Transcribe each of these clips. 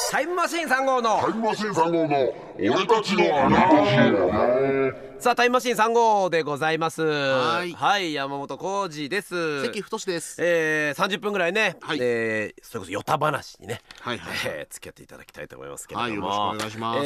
タイムマシーン3号の俺たちの穴マシン。 さあタイムマシーン3号でございます。 はい、 山本浩二です。 関太です。 30分ぐらいね、 はいそれこそヨタ話にね、 はいはい、 付き合っていただきたいと思いますけれども、 はい、よろしくお願いします。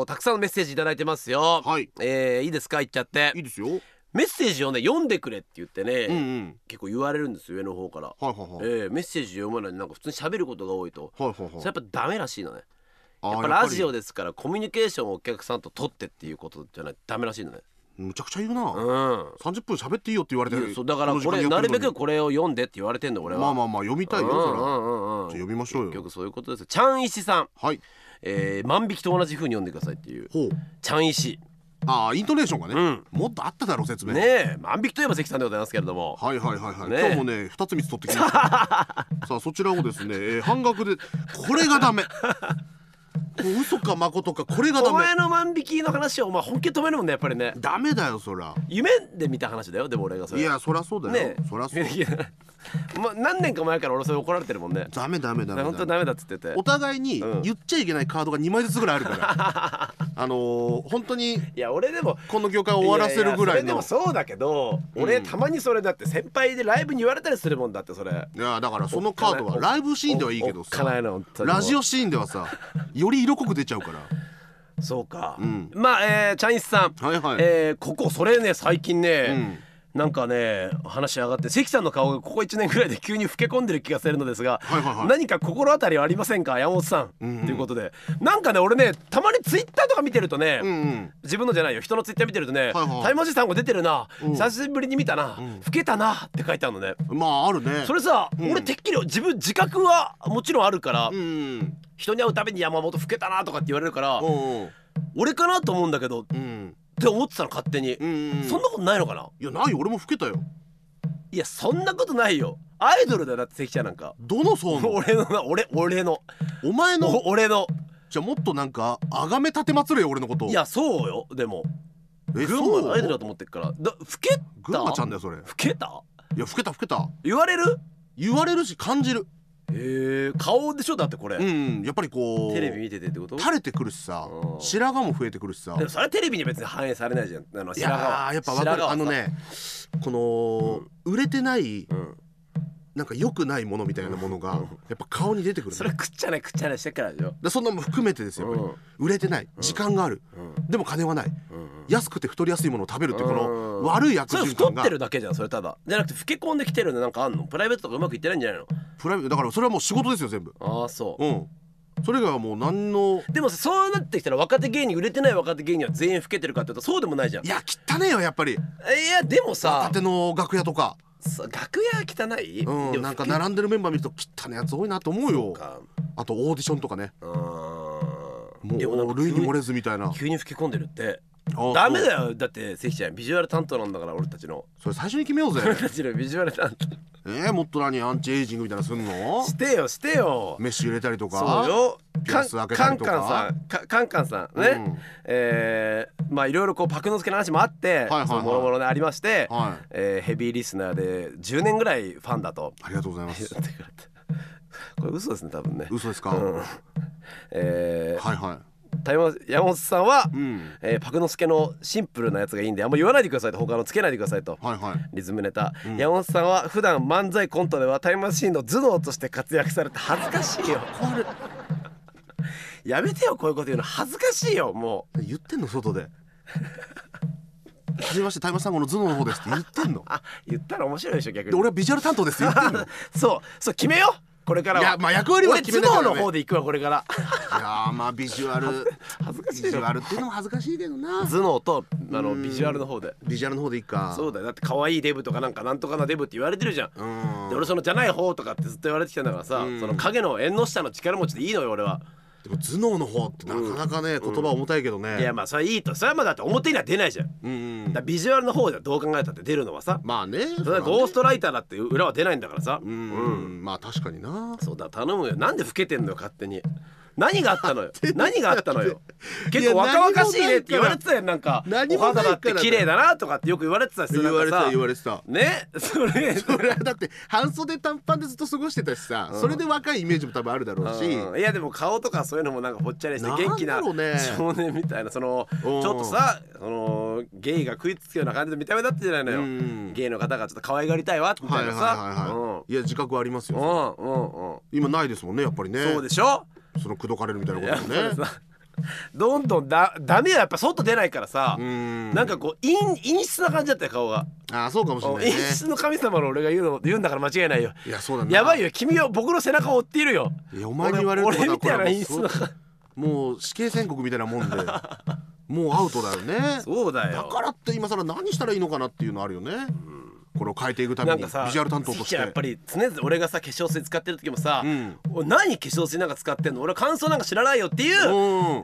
たくさんのメッセージいただいてますよ。 はい、 いいですか、言っちゃって。 いいですよ。 メッセージをね読んでくれって言ってね、結構言われるんですよ、上の方から。 はいはいはい、 メッセージ読まないでなんか普通に喋ることが多いと、 はいはいはい、 それやっぱダメらしいのね。やっぱラジオですからコミュニケーションをお客さんと取ってっていうことじゃないとダメらしいのね。 むちゃくちゃ言うな。30分喋っていいよって言われてる。 そうだからこれなるべくこれを読んでって言われてんの俺は。 まあ読みたいよ、それは。じゃあ読みましょうよ。 結局そういうことです。ちゃん石さん、 はい、 万引きと同じ風に読んでくださいっていう。 ほう、 ちゃん石。 イントネーションがね、もっとあっただろう説明ねえ。万引きといえば関さんでございますけれども、 はい、今日もね2つ3つ取ってきました。さあそちらをですね、半額でこれがダメ。嘘か誠かこれがダメ。 お前の万引きの話を本気で止めるもんね、やっぱりね。 ダメだよそら。 夢で見た話だよ。でも俺がそれ、 いやそらそうだよね。そらそう。 何年か前から俺それ怒られてるもんね。 ダメ本当ダメだっつってて、 お互いに言っちゃいけないカードが2枚ずつぐらいあるから本当に。いや俺でもこの業界を終わらせるぐらいの。 でもそうだけど、俺たまにそれだって先輩でライブに言われたりするもんだって。それいやだからそのカードはライブシーンではいいけどさ、ラジオシーンではさより色濃く出ちゃうから。 そうか、まあチャインスさん、ここそれね最近ね、なんかね話上がって、関さんの顔がここ1年ぐらいで急に老け込んでる気がするのですが、何か心当たりはありませんか、山本さん、ということで。なんかね俺ねたまにツイッターとか見てるとね、自分のじゃないよ、人のツイッター見てるとね、タイムマシーン3号出てるな、久しぶりに見たな、老けたなって書いてあるのね。 まああるね。 それさ、俺てっきり自覚はもちろんあるから、人に会うたびに山本老けたなとかって言われるから、俺かなと思うんだけど、って思ってたの勝手に。そんなことないのかな。 いやないよ、俺も老けたよ。 いやそんなことないよ、アイドルだよ。だって関ちゃんなんか。 どの層の？ 俺のな、俺のお前の？ 俺の。 じゃあもっとなんか崇め立てまつれよ俺のこと。 いやそうよ。でも群馬のアイドルだと思ってっから。老けた？ 群馬ちゃんだよそれ。 老けた？ いや老けた言われるし感じる。 顔でしょだってこれ。 やっぱりこうテレビ見ててってこと？ 垂れてくるしさ、白髪も増えてくるしさ。 でもそれはテレビに別に反映されないじゃん。 いややっぱ分かる。この売れてないなんか良くないものみたいなものがやっぱ顔に出てくる。 それ食っちゃないしてっからでしょ。 そんなも含めてですよ。やっぱり売れてない、時間がある、でも金はない、安くて太りやすいものを食べるっていうこの悪い悪循環が。それ太ってるだけじゃんそれ。ただじゃなくて老け込んできてるのなんかあんの？プライベートとかうまくいってないんじゃないの？ プライベートだからそれはもう仕事ですよ全部。 ああそう。 それがもう何の。でもそうなってきたら若手芸人、売れてない若手芸人は全員老けてるかって言うとそうでもないじゃん。 いや汚ねえよやっぱり。いやでもさ、 若手の楽屋とか楽屋汚い？ なんか並んでるメンバー見ると汚ねえやつ多いなと思うよ。あとオーディションとかね、もう類に漏れずみたいな。 急に老け込んでるってダメだよ。だって関ちゃんビジュアル担当なんだから。俺たちのそれ最初に決めようぜ。 俺たちのビジュアル担当。 もっと何アンチエイジングみたいなすんの？ してよ。 メッシュ入れたりとか。 そうよ。 ピアス開けたりとか。 カンカンさんね、まあいろいろこうパクのつけの話もあって、もろもろねありまして、ヘビーリスナーで10年ぐらいファンだと。 ありがとうございます。 これ嘘ですね多分ね。 嘘ですか？ 山本さんは、パクのすけのシンプルなやつがいいんであんま言わないでくださいと、他のつけないでくださいと、リズムネタ。山本さんは普段漫才コントではタイムマシーンの頭脳として活躍されて恥ずかしいよ。やめてよこういうこと言うの恥ずかしいよ。もう言ってんの外で。はじめましてタイムマシーンの頭脳の方ですって言ってんの。 言ったら面白いでしょ逆に。 俺はビジュアル担当ですって言ってんの。 そう決めようこれからは。いやまあ役割は決めないからね。 俺頭脳の方で行くわこれから。 いやまあビジュアル恥ずかしいよ。 ビジュアルっていうのも恥ずかしいけどな。 頭脳とビジュアルの方で。 ビジュアルの方でいいか。 そうだよ。だって可愛いデブとかなんとかなデブって言われてるじゃん。で俺そのじゃない方とかってずっと言われてきたんだからさ、その影の縁の下の力持ちでいいのよ俺は。 でも頭脳の方ってなかなかね、言葉重たいけどね。 いやまあそれはいいと。それはまあだって表には出ないじゃん。だビジュアルの方ではどう考えたって出るのはさ、 まあね、 それはゴーストライターだって裏は出ないんだからさ。 まあ確かにな。 そうだ頼むよ。なんで老けてんのよ勝手に。 何があったのよ何があったのよ。結構若々しいねって言われてたよ。なんかお肌だって綺麗だなとかってよく言われてたし、 言われてた言われてたね。それはだって半袖短パンでずっと過ごしてたしさ、それで若いイメージも多分あるだろうし、 いやでも顔とかそういうのもなんかぽっちゃりして元気な少年みたいな、そのちょっとさ、そのゲイが食いつくような感じの見た目だったじゃないのよ。ゲイの方がちょっと可愛がりたいわみたいなさ。 いや自覚ありますよ。今ないですもんねやっぱりね。 そうでしょ。 その口説かれるみたいなことね。 どんどんダメよやっぱ外出ないからさ、なんかこう陰湿な感じだったよ顔が。 ああそうかもしれないね。 陰湿の神様の俺が言うんだから間違いないよ。 いやそうだね。 やばいよ君は僕の背中を追っているよ。 いやお前に言われると俺みたいな陰湿なもう死刑宣告みたいなもんでもうアウトだよね。 そうだよ。 だからって今更何したらいいのかなっていうのあるよね。これを変えていくためにビジュアル担当として。 やっぱり常々俺がさ化粧水使ってる時もさ、何化粧水なんか使ってんの、俺感想なんか知らないよっていう、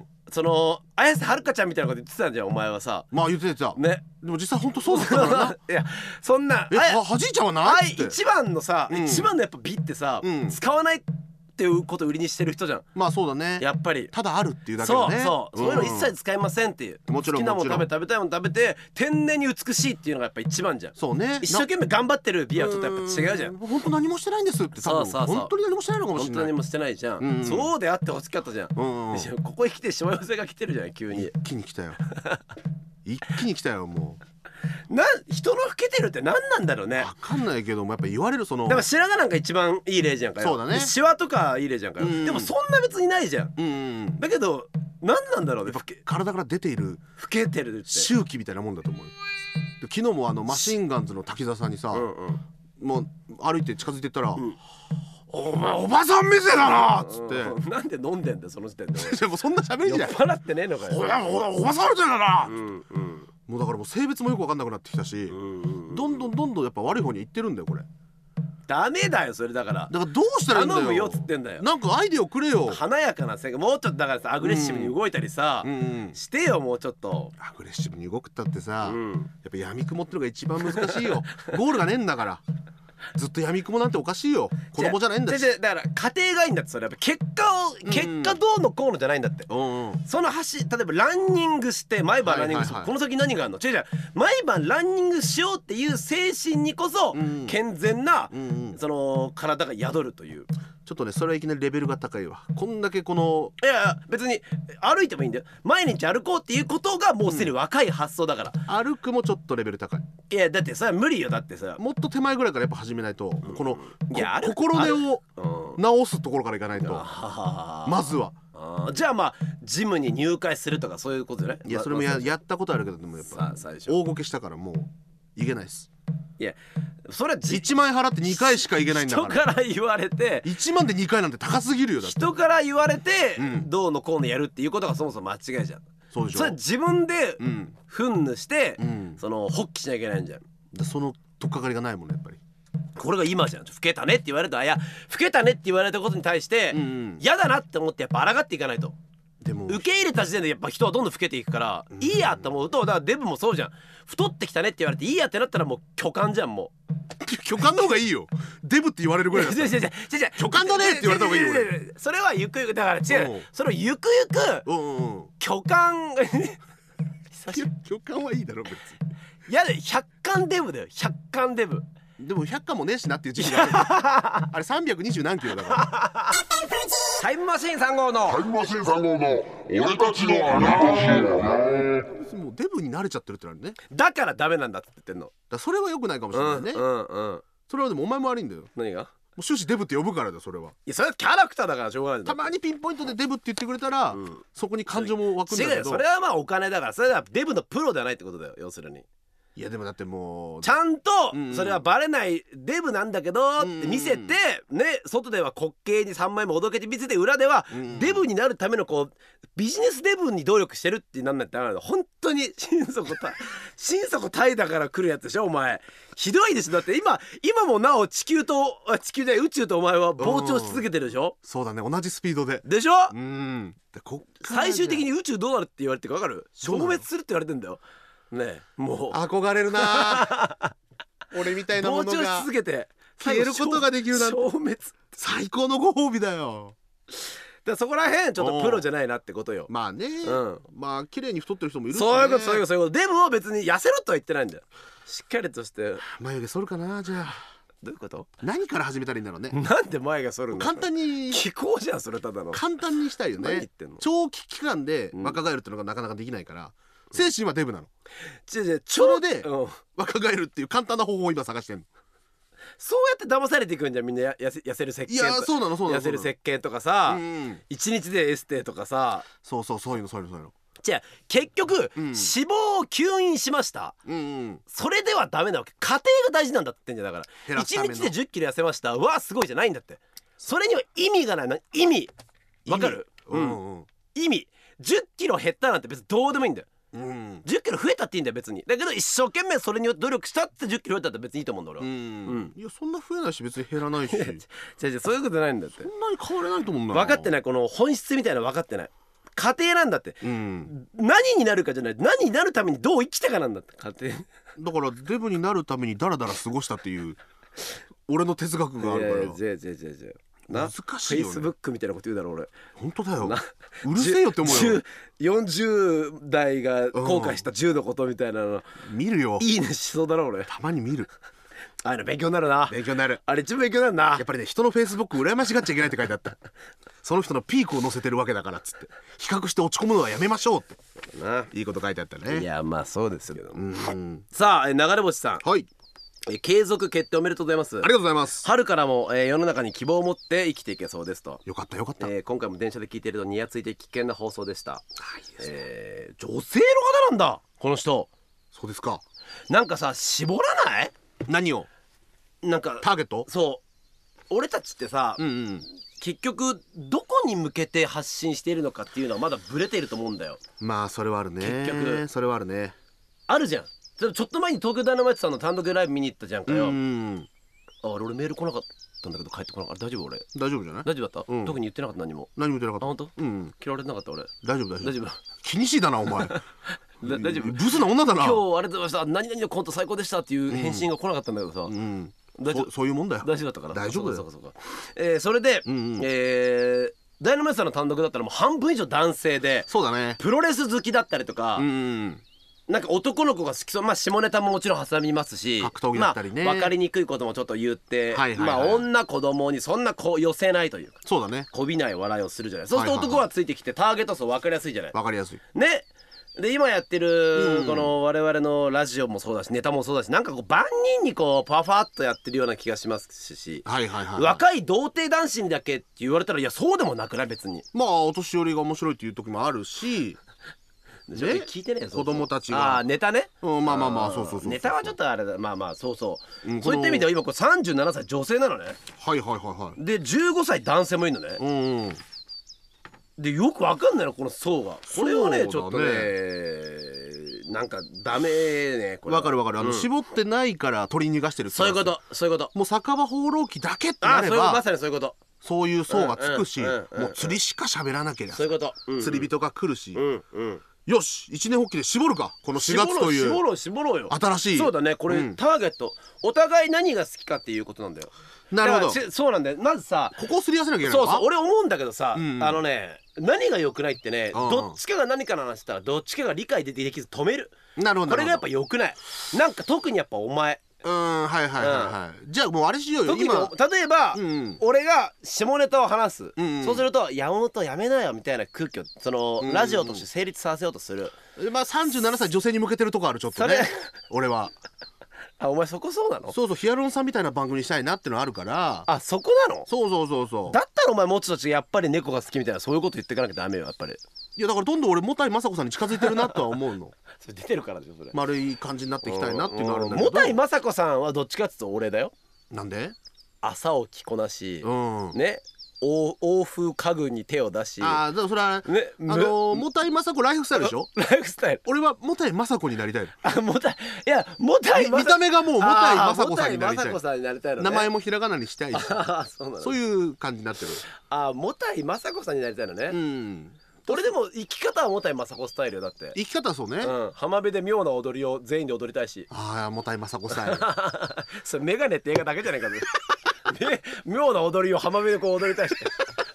その綾瀬はるかちゃんみたいなこと言ってたんじゃんお前はさ。 まあ言ってたね。 でも実際本当そうだったからな。 いやそんなはじいちゃんはないって一番のさ、一番のやっぱ美ってさ、使わないっていうことを売りにしてる人じゃん。 まあそうだね。 やっぱりただあるっていうだけでね。 そういうの一切使いませんっていう。 もちろん好きなもの食べたいもの食べて天然に美しいっていうのがやっぱ一番じゃん。 そうね。 一生懸命頑張ってる美はちょっとやっぱ違うじゃん。 本当何もしてないんですって多分本当に何もしてないのかもしれない。 本当に何もしてないじゃん。そうであってほしかったじゃん。ここへ来てしわ寄せが来てるじゃん急に。 一気に来たよ。一気に来たよもう。 人の老けてるって何なんだろうね。 分かんないけどもやっぱ言われるそのでも白髪なんか一番いい例じゃんかよ。 そうだね。 シワとかいい例じゃんかよ。でもそんな別にないじゃん。だけど何なんだろうね。 体から出ている老けてるって周期みたいなもんだと思うよ。昨日もマシンガンズの滝沢さんにさもう歩いて近づいてったらお前おばさん目線だなっつってなんで飲んでんだよその時点で。 でもそんな喋りじゃん。 酔っ払ってねえのかよ。 おばさん目線だなもうだからもう性別もよく分かんなくなってきたしどんどんやっぱ悪い方に行ってるんだよこれ。 ダメだよそれだからどうしたらいいんだよ。 頼むよっつってんだよ。 なんかアイデアをくれよ。 華やかな世界もうちょっとだからさアグレッシブに動いたりさしてよもうちょっと。 アグレッシブに動くったってさやっぱ闇雲ってのが一番難しいよ。ゴールがねえんだから。ずっと闇雲なんておかしいよ。子供じゃないんだし。 だから家庭がいいんだってそれやっぱ結果どうのこうのじゃないんだって。その例えばランニングして毎晩ランニングするこの先何があるの。違う毎晩ランニングしようっていう精神にこそ健全なその体が宿るという。 ちょっとねそれはいきなりレベルが高いわ。こんだけこのいや別に歩いてもいいんだよ。毎日歩こうっていうことがもうすでに若い発想だから。 歩くもちょっとレベル高い。 いやだってそれは無理よ。だってさもっと手前ぐらいからやっぱ始めないとこの心根を直すところからいかないとまずは。 じゃあまあジムに入会するとかそういうことじゃない。 いやそれもやったことあるけどでもやっぱ大ごけしたからもういけないっす。 いやそれは 1万円払って2回しかいけないんだから。 人から言われて 1万で2回なんて高すぎるよ。だって人から言われてどうのこうのやるっていうことがそもそも間違いじゃん。 そうでしょ。 それ自分で憤怒してその発起しなきゃいけないんじゃん。 その取っかかりがないもんねやっぱり。 これが今じゃん。老けたねって言われるといや老けたねって言われたことに対して嫌だなって思ってやっぱ抗っていかないと。でも受け入れた時点でやっぱ人はどんどん老けていくからいいやと思うと。だからデブもそうじゃん。太ってきたねって言われていいやってなったらもう巨漢じゃん。もう巨漢の方がいいよ。デブって言われるぐらいだったら巨漢だねって言われた方がいいよ。 それはゆくゆくだから違う。それをゆくゆく巨漢巨漢はいいだろ別に。 いや100巻デブだよ。100巻デブでも100巻もねえしなっていう時期がある。あれ320何キロだからタイムマシーン3号の俺たちの穴ラジオ。 もうデブに慣れちゃってるってなるね。 だからダメなんだって言ってんの。 それは良くないかもしれないね。それはでもお前も悪いんだよ。 何が。 もう終始デブって呼ぶからだよそれは。いやそれはキャラクターだからしょうがないんだ。 たまにピンポイントでデブって言ってくれたらそこに感情も湧くんだけど。 違うよそれはまあお金だから。それはデブのプロではないってことだよ要するに。 いやでもだってもうちゃんとそれはバレないデブなんだけどって見せてね。外では滑稽に3枚もおどけて見せて裏ではデブになるためのこうビジネスデブに努力してるってなんだって本当に心底怠惰から来るやつでしょお前。ひどいでしょ。だって今もなお地球で宇宙とお前は膨張し続けてるでしょ。 そうだね同じスピードででしょ。最終的に宇宙どうなるって言われて分かる。消滅するって言われてんだよね。もう憧れるな俺みたいなものが膨張し続けて消えることができるなんて消滅最高のご褒美だよ。 でそこら辺ちょっとプロじゃないなってことよ。 まあね、まあ綺麗に太ってる人もいるしね。 そういうことそういうことでも別に痩せろとは言ってないんだよ。しっかりとして眉毛剃るかな。じゃあどういうこと？ 何から始めたらいいんだろうね。 なんで眉毛剃るんだ。 簡単に気候じゃんそれただの。 簡単にしたいよね。 何言ってんの。 長期期間で若返るってのがなかなかできないから、精神はデブなの。それで若返るっていう簡単な方法を今探してんの。 そうやって騙されていくんじゃんみんな。痩せる石鹸。いやそうなのそうなの。 痩せる石鹸とかさ、一日でエステとかさ。そういうの。じゃあ結局、脂肪を吸引しました、それではダメなわけ。過程が大事なんだって言ってんじゃん。だから1日で10キロ痩せましたわあすごいじゃないんだって。それには意味がない。意味わかる？意味10キロ減ったなんて別にどうでもいいんだよ。10キロ増えたっていいんだよ別に。だけど一生懸命それによって努力したって10キロ増えたって別にいいと思うんだ俺は。 いやそんな増えないし別に減らないしそういうことないんだって。 そんなに変われないと思うんだ。 分かってない。この本質みたいなの分かってない。過程なんだって、何になるかじゃない、何になるためにどう生きたかなんだって過程だからデブになるためにダラダラ過ごしたっていう俺の哲学があるからよ。難しいよね。 Facebook みたいなこと言うだろ俺。 本当だよ。うるせえよって思うよ。 40代が後悔した10のことみたいなの見るよ。 いいねしそうだな俺。たまに見る。 あれ勉強になるな。 勉強になる。 あれ一番勉強になるな。 やっぱりね人の Facebook 羨ましがっちゃいけないって書いてあった。その人のピークを載せてるわけだからっつって比較して落ち込むのはやめましょうっていいこと書いてあったね。 いやまあそうですけど、さあ流れ星さん、 はい、 継続決定おめでとうございます。ありがとうございます。 春からも、世の中に希望を持って生きていけそうですと。 よかったよかった。 今回も電車で聞いているとにやついて危険な放送でした。女性の方なんだこの人。 そうですか。 なんかさ絞らない？ 何を？なんかターゲット？ そう俺たちってさ、結局どこに向けて発信しているのかっていうのはまだブレていると思うんだよ。まあそれはあるね。結局それはあるね。あるじゃん。ちょっと前に東京ダイナマイトさんの単独ライブ見に行ったじゃんかよ。俺メール来なかったんだけど帰ってこなかった。大丈夫？俺大丈夫じゃない？大丈夫だった、特に言ってなかった。何も言ってなかった。本当？嫌われてなかった俺。大丈夫気にしいだなお前大丈夫？ブスな女だな。今日ありがとうございました、何々のコント最高でしたっていう返信が来なかったんだけどさ、そういうもんだよ。大丈夫だったから。大丈夫だよ。それでダイナマイトさんの単独だったらもう半分以上男性で、そうだね、プロレス好きだったりとか、なんか男の子が好きそう、まあ下ネタももちろん挟みますし、格闘技だったりね、まあ分かりにくいこともちょっと言って、まあ女子供にそんなこう寄せないというか、そうだね、こびない笑いをするじゃない。そうすると男がついてきてターゲット層分かりやすいじゃない。分かりやすいね。で今やってるこの我々のラジオもそうだしネタもそうだし、なんかこう万人にこうパファッとやってるような気がしますし、若い童貞男子にだけって言われたらいやそうでもなくない別に。まあお年寄りが面白いっていう時もあるし聞いてねえ子供たちがネタね、まあそうネタはちょっとあれだ、まあそうそう、そういった意味では今これ37歳女性なのね。で15歳男性もいるのね。でよくわかんないのこの層が。これはねちょっとねなんかダメねこれ。わかる絞ってないから取り逃がしてる。そういうこともう酒場放浪記だけってなればまさにそういうこと。そういう層がつくし、もう釣りしか喋らなければそういうこと。釣り人が来るし、よし一年発起で絞るかこの4月という絞ろうよ新しい。そうだねこれターゲットお互い何が好きかっていうことなんだよ。なるほど。そうなんだよ。まずさここをすり合わせなきゃいけないのか。そう俺思うんだけどさ、何が良くないってね、どっちかが何かの話したらどっちかが理解できず止める。なるほど。これがやっぱ良くない。なんか特にやっぱお前じゃあもうあれしようよ。今例えば俺が下ネタを話す、そうすると山本やめなよみたいな空気をそのラジオとして成立させようとする。まあ37歳女性に向けてるとこあるちょっとね俺は。お前そこそうなの？そうヒアルロンさんみたいな番組にしたいなってのあるから。あそこなの？そうだったらお前もうちょっとやっぱり猫が好きみたいなそういうこと言っていかなきゃダメよやっぱり。いやだからどんどん俺もたいまさこさんに近づいてるなとは思うのそれ出てるからでしょそれ。丸い感じになっていきたいなっていうのあるんだけど、もたいまさこさんはどっちかっていうと俺だよ。なんで？朝を着こなし、ね、欧風家具に手を出し、ああそれはね、もたいまさこライフスタイルでしょ。ライフスタイル。俺はもたいまさこになりたい。あもたい、いやもたい見た目がもうもたいまさこさんになりたい。名前もひらがなにしたいし、そういう感じになってる。あもたいまさこさんになりたいのね。俺でも生き方はもたいまさこスタイルだって。生き方はそうね。浜辺で妙な踊りを全員で踊りたいし。ああもたいまさこスタイル。それメガネって映画だけじゃないかね。妙な踊りを浜辺でこう踊りたいし。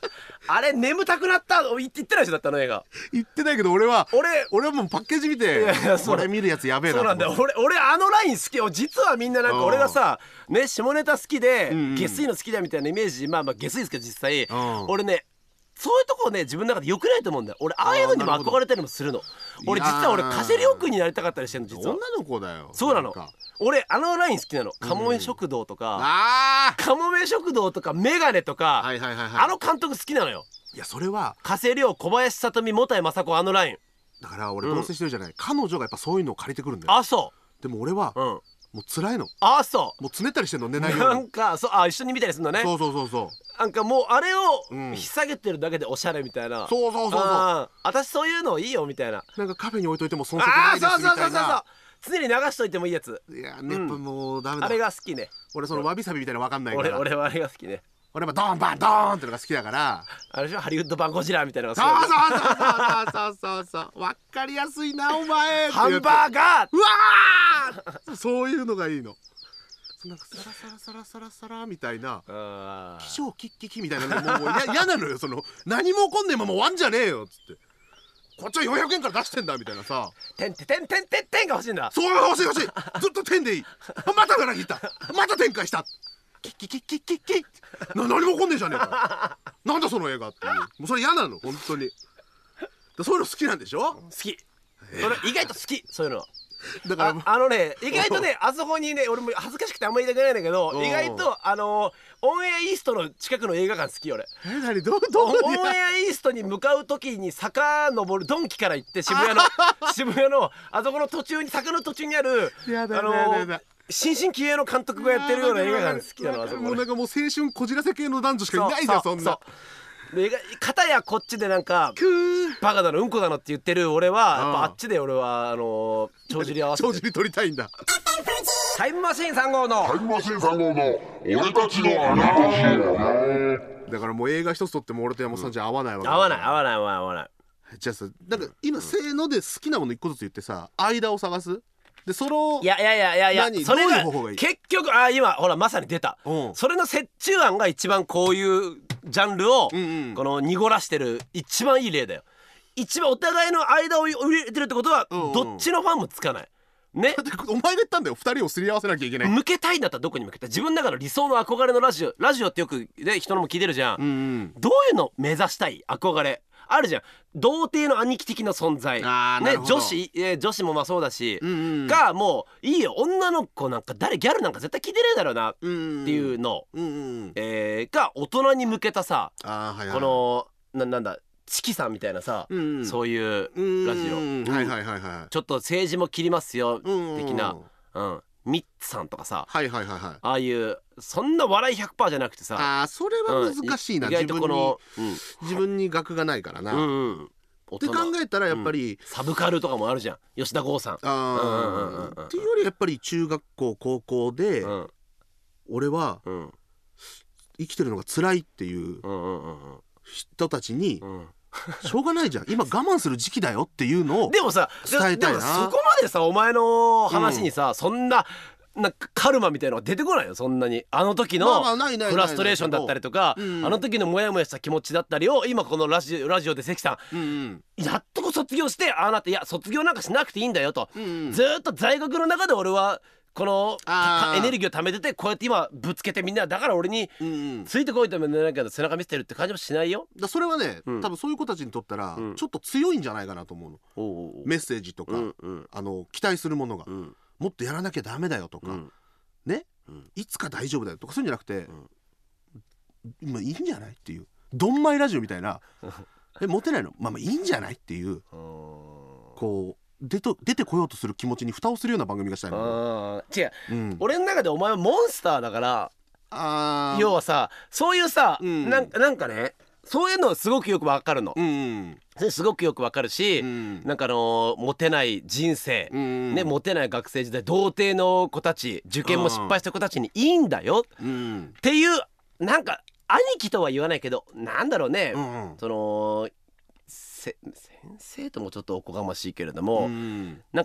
あれ眠たくなった言ってないでしょだったの映画。 言ってないけど俺はもうパッケージ見てこれ見るやつやべえな。 そうなんだよ。俺あのライン好きよ。実はみんななんか俺がさね下ネタ好きで下水の好きだみたいなイメージ、まあ下水ですけど実際俺ねそういうとこね自分の中で良くないと思うんだよ。俺ああいうのにも憧れたりもするの。俺実は加瀬亮君になりたかったりしてるの実は。 女の子だよ。 そうなの。俺あのライン好きなの。カモメ食堂とかカモメ食堂とかメガネとかあの監督好きなのよ。 いやそれは加瀬亮、小林聡美、本谷雅子あのラインだから俺同棲してるじゃない、彼女がやっぱそういうのを借りてくるんだよ。 あそう。 でも俺はもう辛いの。 あそう。 もうつねったりしてんの寝ないように。 なんかそう一緒に見たりするのね。 そうなんかもうあれを引っ提げてるだけでおしゃれみたいな。 そう私そういうのいいよみたいな。 なんかカフェに置いといても遜色ないですみたいな。 常に流しといてもいいやつ。 いややっぱもうダメだ。 あれが好きね。 俺そのわびさびみたいなの分かんないから。 俺はあれが好きね。 俺はドーンバンドーンってのが好きだから。 あれでしょハリウッド版ゴジラみたいなのが好き。 そう分かりやすいなお前。 ハンバーガー。 うわそういうのがいいの。なんかサラサラみたいな気象キッキキみたいなのもう嫌なのよ。その何も起こんねえまま終わんじゃねえよっつってこっちは400円から出してんだみたいなさ。 てんが欲しいんだ。 そう欲しいずっと点でいい。また裏切ったまた展開したキッキ何も起こんねえじゃねえかなんだその映画っていう。もうそれ嫌なの本当に。そういうの好きなんでしょ。 好き。俺意外と好きそういうの。 だからあのね意外とねあそこにね俺も恥ずかしくてあんまり言いたくないんだけど意外とオンエアイーストの近くの映画館好き俺。 何どうオンエアイーストに向かう時に坂登るドンキから行って渋谷のあそこの途中に坂の途中にある新進気鋭の監督がやってるような映画館好きなの。あそこもうなんかもう青春こじらせ系の男女しかいないじゃんそんな。 片やこっちでなんかバカだのうんこだのって言ってる俺はやっぱあっちで俺は帳尻合わせて帳尻取りたいんだ。 タイムマシーン3号の俺たちの穴話。 だからもう映画一つ撮っても俺と山本さんじゃ合わないわけ。 合わない。 じゃあさなんか今せーので好きなもの一個ずつ言ってさ間を探す。でそのいやそれが結局今ほらまさに出た。それの折衷案が一番こういうジャンルをこの濁らしてる一番いい例だよ。一番お互いの間を入れてるってことはどっちのファンもつかないね。 お前が言ったんだよ2人をすり合わせなきゃいけない。 向けたいんだったらどこに向けたい。自分の中の理想の憧れのラジオってよくね人のも聞いてるじゃん。どういうの目指したい憧れあるじゃん。童貞の兄貴的な存在ね。女子もまあそうだしがもういいよ女の子なんかギャルなんか絶対聞いてねえだろうなっていうのが大人に向けたさこのなんだチキさんみたいなさそういうラジオちょっと政治も切りますよ的なミッツさんとかさああいうそんな笑い 100% じゃなくてさそれは難しいな。自分に学がないからなって考えたらやっぱりサブカルとかもあるじゃん吉田剛さん。 っていうよりやっぱり中学校高校で俺は生きてるのが辛いっていう人たちにしょうがないじゃん今我慢する時期だよっていうのを伝えたいな。 そこまでさお前の話にさそんなカルマみたいなのが出てこないよそんなに。あの時のフラストレーションだったりとかあの時のモヤモヤした気持ちだったりを今このラジオで関さんやっとこ卒業してあなたいや卒業なんかしなくていいんだよとずっと在学の中で俺はこのエネルギーを貯めててこうやって今ぶつけてみんなだから俺についてこいともなんか背中見せてるって感じもしないよ。 それはね多分そういう子たちにとったらちょっと強いんじゃないかなと思うの。メッセージとか期待するものがもっとやらなきゃダメだよとかねいつか大丈夫だよとかそういうんじゃなくて今いいんじゃないっていうドンマイラジオみたいなモテないのまあいいんじゃないっていうこう出てこようとする気持ちに蓋をするような番組がしたいの。 違う、俺の中でお前はモンスターだから要はさそういうさ、なんかねそういうのすごくよくわかるの、それすごくよくわかるし、なんかモテない人生、ねモテない学生時代童貞の子たち受験も失敗した子たちにいいんだよ、っていうなんか兄貴とは言わないけどなんだろうね、その先生ともちょっとおこがましいけれども、なんか一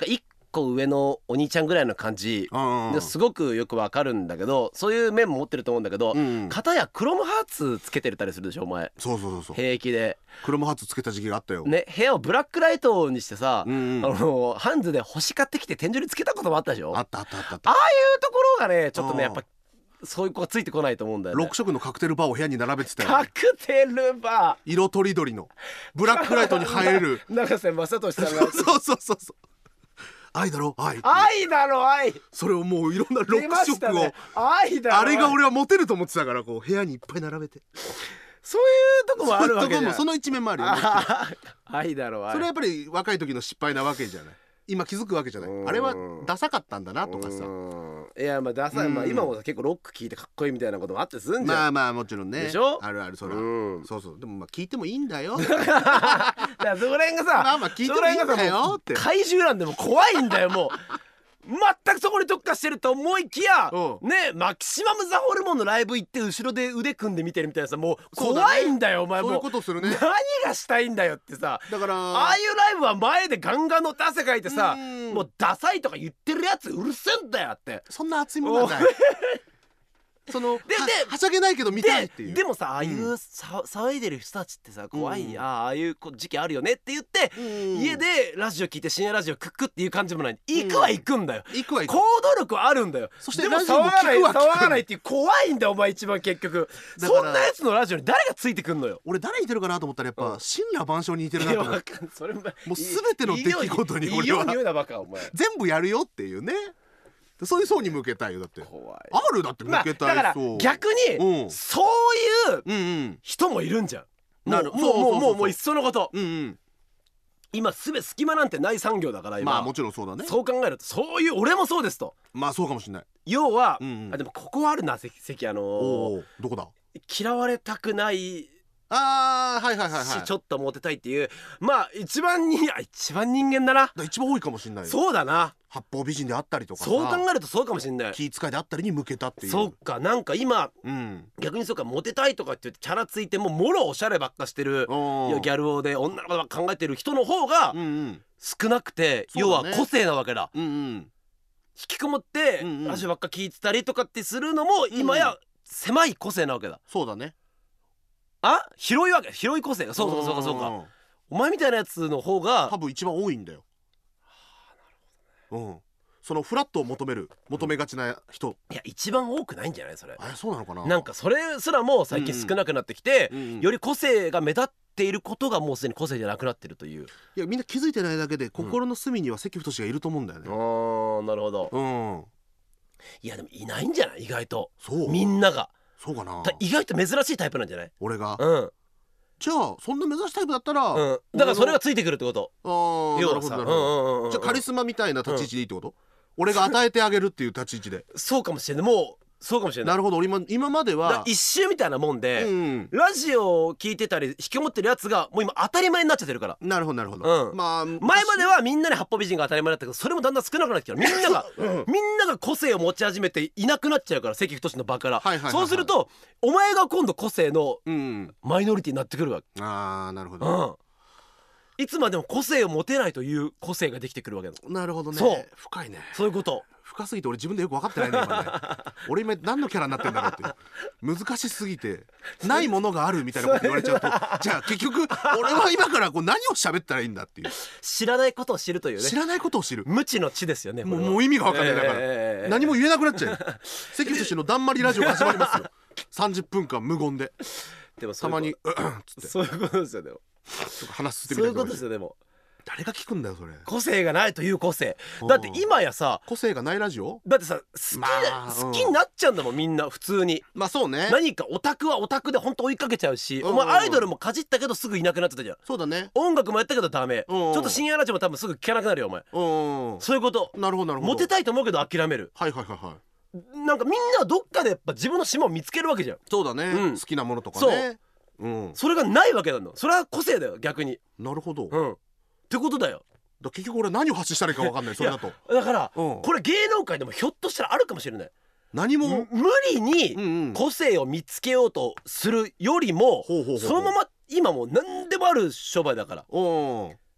個上のお兄ちゃんぐらいの感じですごくよくわかるんだけど、そういう面も持ってると思うんだけど、片やクロムハーツつけてたりするでしょお前。 そう平気でクロムハーツつけた時期があったよね。部屋をブラックライトにしてさ、ハンズで星買ってきて天井につけたこともあったでしょ。 あった。ああいうところがねちょっとねやっぱそういう子がついてこないと思うんだよね。 6色のカクテルバーを部屋に並べてたよ、 カクテルバー色とりどりのブラックライトに映える永瀬正敏さんがそう愛だろ愛だろ愛、 それをもういろんな6色を、 ね、愛だろあれが俺はモテると思ってたから、こう部屋にいっぱい並べて、 そういうとこもあるわけじゃん。 その一面もあるよね愛だろ愛。 それはやっぱり若い時の失敗なわけじゃない。今気づくわけじゃない。あれはダサかったんだなとかさ。 いやまあダサい、まあ今も結構ロック聞いてかっこいいみたいなこともあってすんじゃん。 まあもちろんね。 でしょ。 あるそら、そうでもまあ聞いてもいいんだよ。 だからそこら辺がさ、 まあ聞いてもいいんだよって。 怪獣なんでも怖いんだよもう。全くそこに特化してると思いきやね、マキシマムザホルモンのライブ行って後ろで腕組んで見てるみたいなさ、もう怖いんだよお前。もうそういうことするね。 何がしたいんだよってさ。だからああいうライブは前でガンガンの汗かいてさ、もうダサいとか言ってるやつうるせえんだよって。 そんな熱いものはない。そのではしゃげないけど見たいっていう。 でもさ、ああいう騒いでる人たちってさ怖い、ああいう時期あるよねって言って、家でラジオ聞いて深夜ラジオクックっていう感じもない。行くは行くんだよ。行動力はあるんだよ。そしてでも騒がないっていう怖いんだよお前一番結局。そんなやつのラジオに誰がついてくんのよ。 俺誰似てるかなと思ったらやっぱ神羅万象に似てるなと思って。もう全ての出来事に俺は全部やるよっていうね。そういう層に向けたいよ。だって怖い。あるだって向けたい、だから逆にそういう人もいるんじゃん。もういっそのこと、今すべ隙間なんてない産業だから今。 まあもちろんそうだね。 そう考えるとそういう俺もそうですと。 まあそうかもしれない。 要はでもここはあるな関どこだ。 嫌われたくないしちょっとモテたいっていう、まあ一番人間だな。 一番多いかもしれない。 そうだな。 八方美人であったりとかさ、 そう考えるとそうかもしれない。 気遣いであったりに向けたっていう。 そうか、なんか今、逆にそうか、モテたいとかって言ってチャラついてももろおしゃればっかしてるギャル男で女の子ばっか考えてる人の方が少なくて、要は個性なわけだ。引きこもってラジオばっか聞いてたりとかってするのも今や狭い個性なわけだ。 そうだね。 広いわけ、広い個性が。そうか。お前みたいなやつの方が多分一番多いんだよ。そのフラットを求めがちな人。いや一番多くないんじゃないそれ。 そうなのかな。 なんかそれすらも最近少なくなってきて、より個性が目立っていることがもうすでに個性じゃなくなってるという。 いやみんな気づいてないだけで心の隅には関太がいると思うんだよね。 なるほど。いやでもいないんじゃない意外と。みんなが。 そうかな。 意外と珍しいタイプなんじゃない俺が。じゃあそんな目指しタイプだったら、 だからそれがついてくるってこと。 なるほど。じゃあカリスマみたいな立ち位置でいいってこと。俺が与えてあげるっていう立ち位置で。 そうかもしれない。もうそうかもしれない。 なるほど。今までは一周みたいなもんで、ラジオを聞いてたり引きこもってるやつがもう今当たり前になっちゃってるから。 なるほど。 まあ前まではみんなに八方美人が当たり前だったけど、それもだんだん少なくなってきた。みんなが個性を持ち始めていなくなっちゃうから、関太の場から。そうするとお前が今度個性のマイノリティになってくるわけ。 なるほど。 いつまでも個性を持てないという個性ができてくるわけだ。 なるほどね。そう深いね。 そういうこと。 深すぎて俺自分でよく分かってないね今ね。俺今何のキャラになってんだろうっていう。難しすぎてないものがあるみたいなこと言われちゃうとじゃあ結局俺は今から何を喋ったらいいんだっていう。 知らないことを知るというね。 知らないことを知る。 無知の知ですよね。 もう意味が分かんない。だから何も言えなくなっちゃう。関太のだんまりラジオが始まりますよ。30分間無言で。でもたまにそういうことですよ。でも話すってみたいな。 そういうことですよ。でも誰が聞くんだよそれ。 個性がないという個性だって今やさ、 個性がないラジオだってさ好きになっちゃうんだもんみんな普通に。 まあそうね。 何かオタクはオタクで本当追いかけちゃうし、お前アイドルもかじったけどすぐいなくなってたじゃん。 そうだね。 音楽もやったけどダメ。ちょっと深夜ラジオも多分すぐ聞かなくなるよお前。そういうこと。 なるほどなるほど。 モテたいと思うけど諦める。なんかみんなどっかでやっぱ自分の島を見つけるわけじゃん。 そうだね。好きなものとかね。 それがないわけなの。それは個性だよ逆に。 なるほど。 ってことだよ。 結局俺何を発信したらいいか分かんない。それだとだからこれ芸能界でもひょっとしたらあるかもしれない。 何も無理に個性を見つけようとするよりも、そのまま今もう何でもある商売だから、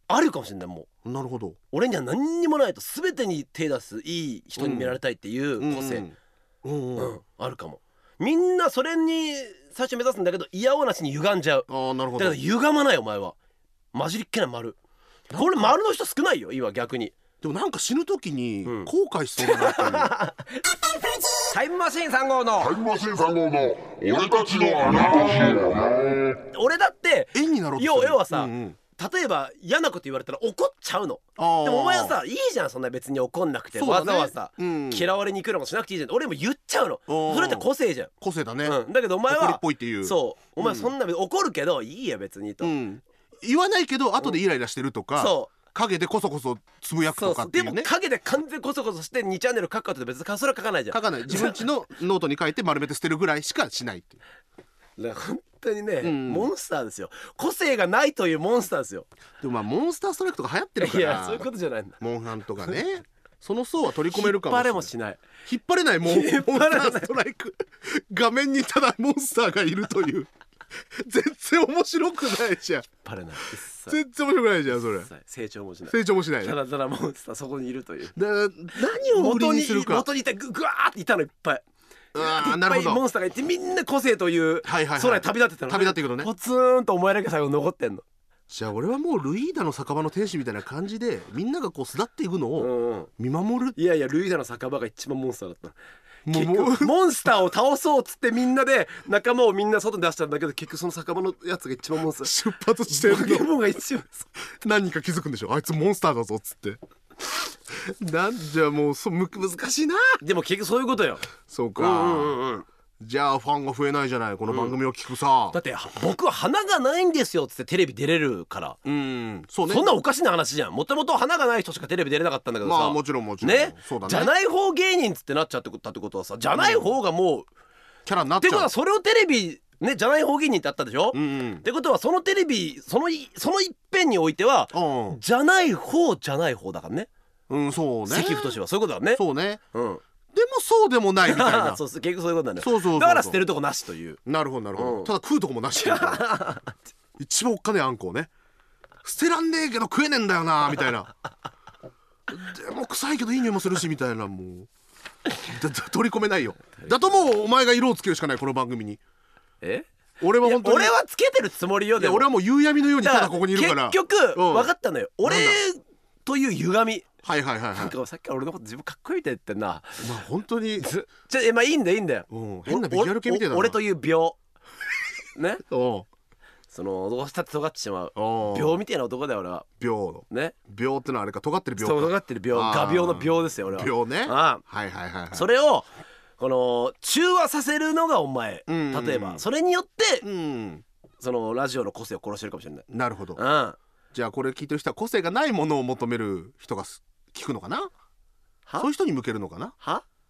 あるかもしれない。もうなるほど。 俺には何にもないと全てに手出すいい人に見られたいっていう個性、あるかも。みんなそれに最初目指すんだけど、いやおうなしに歪んじゃう。 ああなるほど。 だから歪まないお前は。混じりっけない丸。これ丸の人少ないよ今逆に。 でもなんか死ぬ時に後悔しそうだなっていうタイムマシーン3号の俺たちの穴話。 俺だって縁になろうと要はさ、例えば嫌なこと言われたら怒っちゃうの。でもお前はさいいじゃん、そんな別に怒んなくて、わざわざ嫌われに来るのもしなくていいじゃん。俺も言っちゃうの。それって個性じゃん。 個性だね。 だけどお前は怒りっぽいっていう。 そうお前そんな怒るけどいいや別にと言わないけど後でイライラしてるとか、影でこそこそつぶやくとかっていうね。 でも影で完全こそこそして2チャンネル書くかって別にそれは書かないじゃん。 書かない。自分ちのノートに書いて丸めて捨てるぐらいしかしないっていう。 だから本当にね、モンスターですよ。個性がないというモンスターですよ。 でもまあモンスターストライクとか流行ってるから。 いやそういうことじゃないんだ。 モンハンとかねその層は取り込めるかもしれない。 引っ張れもしない。 引っ張れない。モンスターストライク画面にただモンスターがいるという全然面白くないじゃん。 引っ張れない。 全然面白くないじゃんそれ。 成長もしない。 成長もしない。 ただただモンスターそこにいるという。 何を売りにするか。 元にいたぐわーっていたのいっぱい。 なるほど。 モンスターがいてみんな個性という空へ旅立ってたの。 旅立っていくのね。 ポツーンとお前だけ最後残ってんの。 じゃあ俺はもうルイーダの酒場の天使みたいな感じでみんながこう巣立っていくのを見守る。 いやいやルイーダの酒場が一番モンスターだった。結局モンスターを倒そうっつってみんなで仲間をみんな外に出したんだけど、結局その酒場のやつが一番モンスター。 出発してるの。 ポケモンが一番何人か気づくんでしょ。あいつモンスターだぞっつってじゃあもう難しいな。 でも結局そういうことよ。 そうか。じゃあファンが増えないじゃないこの番組を聞くさ。 だって僕は花がないんですよっつってテレビ出れるから。そうね。そんなおかしな話じゃん。もともと花がない人しかテレビ出れなかったんだけどさ。 まあもちろんもちろんね。じゃない方芸人っつってなっちゃってたってことはさ、じゃない方がもうキャラになっちゃう。ってことはそれをテレビね、じゃない方芸人ってあったでしょ。ってことはそのテレビその一辺においてはじゃない方だからね。 そうね。 関太はそういうことだね。 そうね。でもそうでもないみたいなそう結局そういうことだね。 そうだから捨てるとこなしという。 なるほどなるほど。ただ食うとこもなし一番おっかねえあんこをね捨てらんねえけど食えねえんだよなみたいなでも臭いけどいい匂いもするしみたいな。もう取り込めないよ。だともうお前が色をつけるしかないこの番組に。俺は本当に俺はつけてるつもりよ。でも俺はもう夕闇のようにただここにいるから。 結局分かったのよ。俺という歪み。 なんかさっきから俺のこと自分かっこいいって言ってんな。 まあ本当にまあいいんだよ。 変なビジュアル系みたいな。 俺という病ね。そのどうしたって尖ってしまう病みたいな男だよ俺は。 病ね。病ってのはあれか尖ってる病。 尖ってる病。画病の病ですよ俺は。 病ね。 それをこの中和させるのがお前。例えばそれによってそのラジオの個性を殺してるかもしれない。 なるほど。じゃあこれ聞いてる人は個性がないものを求める人が聞くのかな。そういう人に向けるのかな。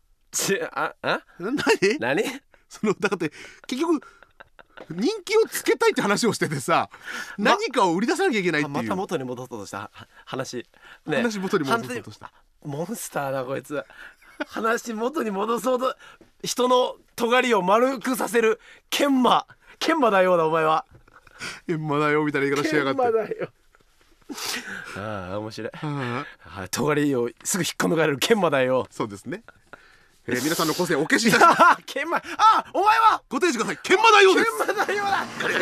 何だって結局人気をつけたいって話をしててさ、何かを売り出さなきゃいけないっていう。 また元に戻そうとした話。 話元に戻そうとした。 モンスターだこいつ。話元に戻そうと人の尖りを丸くさせる研磨だようだお前は。 研磨だよみたいな言い方しやがって。 研磨だよ。面白い。尖りをすぐ引っこ抜かれる研磨だよ。 そうですね。皆さんの個性をお消しいたします。研磨。お前はご提示ください。研磨だようです。 研磨だようだ。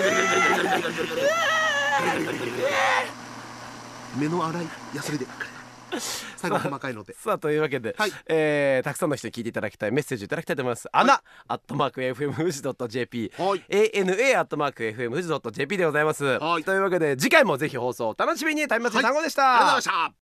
目の粗いヤスリで最後細かいので。 さあというわけで、たくさんの人に聞いていただきたいメッセージいただきたいと思います。ana@fm富士 .jp ana@fm富士 .jp でございます。というわけで次回もぜひ放送お楽しみに。タイムマシーン3号でした。 ありがとうございました。